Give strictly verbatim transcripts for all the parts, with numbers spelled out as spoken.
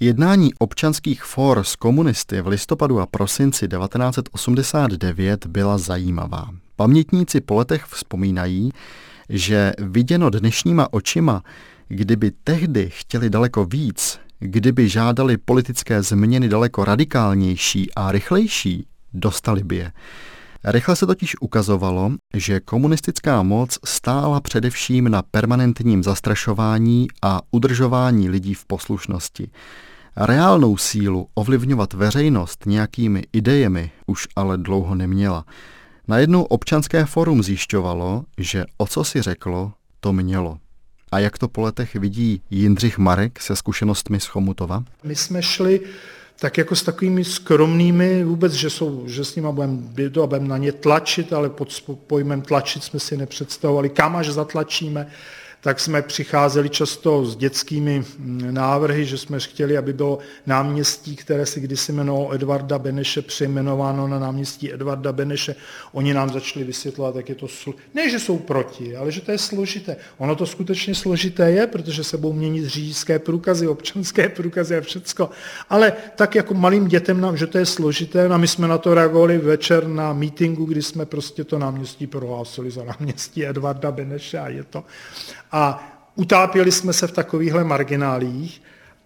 Jednání občanských fór s komunisty v listopadu a prosinci devatenáct set osmdesát devět byla zajímavá. Pamětníci po letech vzpomínají, že viděno dnešníma očima, kdyby tehdy chtěli daleko víc, kdyby žádali politické změny daleko radikálnější a rychlejší, dostali by je. Rychle se totiž ukazovalo, že komunistická moc stála především na permanentním zastrašování a udržování lidí v poslušnosti. Reálnou sílu ovlivňovat veřejnost nějakými idejemi už ale dlouho neměla. Najednou občanské fórum zjišťovalo, že o co si řeklo, to mělo. A jak to po letech vidí Jindřich Marek se zkušenostmi z Chomutova? My jsme šli tak jako s takovými skromnými, vůbec, že, jsou, že s nimi budeme, budeme na ně tlačit, ale pod pojmem tlačit jsme si nepředstavovali, kam až zatlačíme, tak jsme přicházeli často s dětskými návrhy, že jsme chtěli, aby bylo náměstí, které se kdysi jmenovalo Edvarda Beneše, přejmenováno na náměstí Edvarda Beneše. Oni nám začali vysvětlovat, jak je to slo... Ne, že jsou proti, ale že to je složité. Ono to skutečně složité je, protože se budou měnit řidičské průkazy, občanské průkazy a všecko. Ale tak jako malým dětem nám, že to je složité, a my jsme na to reagovali večer na mítinku, kdy jsme prostě to náměstí prohlásili za náměstí Edvarda Beneše a je to. A utápěli jsme se v takovýchhle marginálích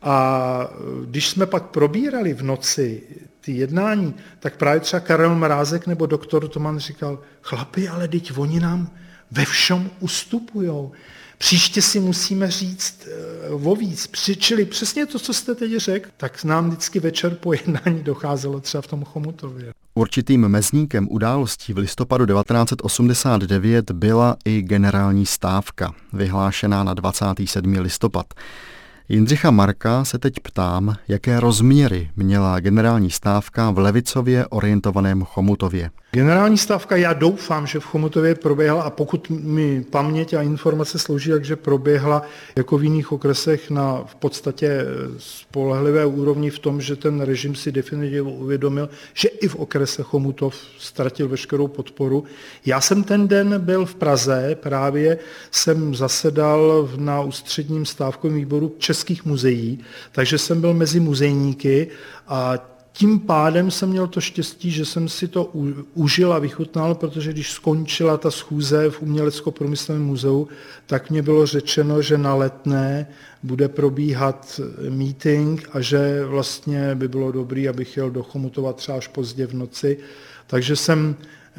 a když jsme pak probírali v noci ty jednání, tak právě třeba Karel Mrázek nebo doktor Toman říkal, chlapi, ale teď oni nám ve všem ustupujou. Příště si musíme říct o víc. Čili přesně to, co jste teď řekl, tak nám vždycky večer po jednání docházelo třeba v tom Chomutově. Určitým mezníkem událostí v listopadu devatenáct set osmdesát devět byla i generální stávka, vyhlášená na dvacátého sedmého listopad. Jindřicha Marka se teď ptám, jaké rozměry měla generální stávka v levicově orientovaném Chomutově. Generální stávka, já doufám, že v Chomutově proběhla, a pokud mi paměť a informace slouží, takže proběhla jako v jiných okresech na v podstatě spolehlivé úrovni v tom, že ten režim si definitivně uvědomil, že i v okrese Chomutov ztratil veškerou podporu. Já jsem ten den byl v Praze, právě jsem zasedal na ústředním stávkovém výboru českých muzeí, takže jsem byl mezi muzejníky a tím pádem jsem měl to štěstí, že jsem si to užil a vychutnal, protože když skončila ta schůze v Umělecko-průmyslovém muzeu, tak mě bylo řečeno, že na Letné bude probíhat meeting a že vlastně by bylo dobré, abych jel do Chomutova třeba až pozdě v noci. Takže jsem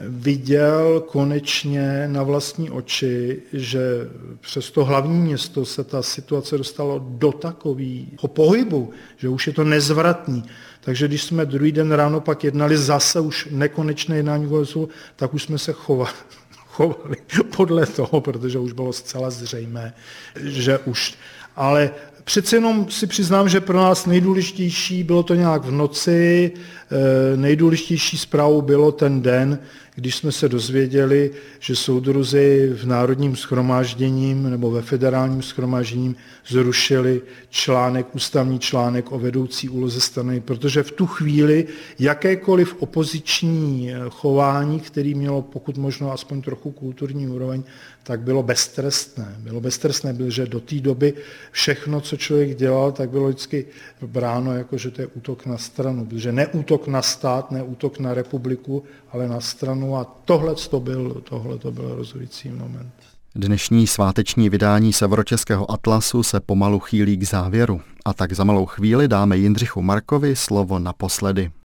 viděl konečně na vlastní oči, že přes to hlavní město se ta situace dostala do takového pohybu, že už je to nezvratný. Takže když jsme druhý den ráno pak jednali zase už nekonečné jednání voličů, tak už jsme se chovali, chovali podle toho, protože už bylo zcela zřejmé, že už... Ale přece jenom si přiznám, že pro nás nejdůležitější bylo to nějak v noci, nejdůležitější zprávou bylo ten den, když jsme se dozvěděli, že soudruzi v Národním shromážděním nebo ve federálním shromážděním zrušili článek, ústavní článek o vedoucí úloze strany, protože v tu chvíli jakékoliv opoziční chování, které mělo pokud možno aspoň trochu kulturní úroveň, tak bylo beztrestné. Bylo beztrestné, bylo, že do té doby všechno, co člověk dělal, tak bylo vždycky bráno jako, že to je útok na stranu, protože ne útok na stát, ne útok na republiku, ale na stranu, a tohle to byl, tohle to byl rozhodující moment. Dnešní sváteční vydání Severočeského atlasu se pomalu chýlí k závěru a tak za malou chvíli dáme Jindřichu Markovi slovo naposledy.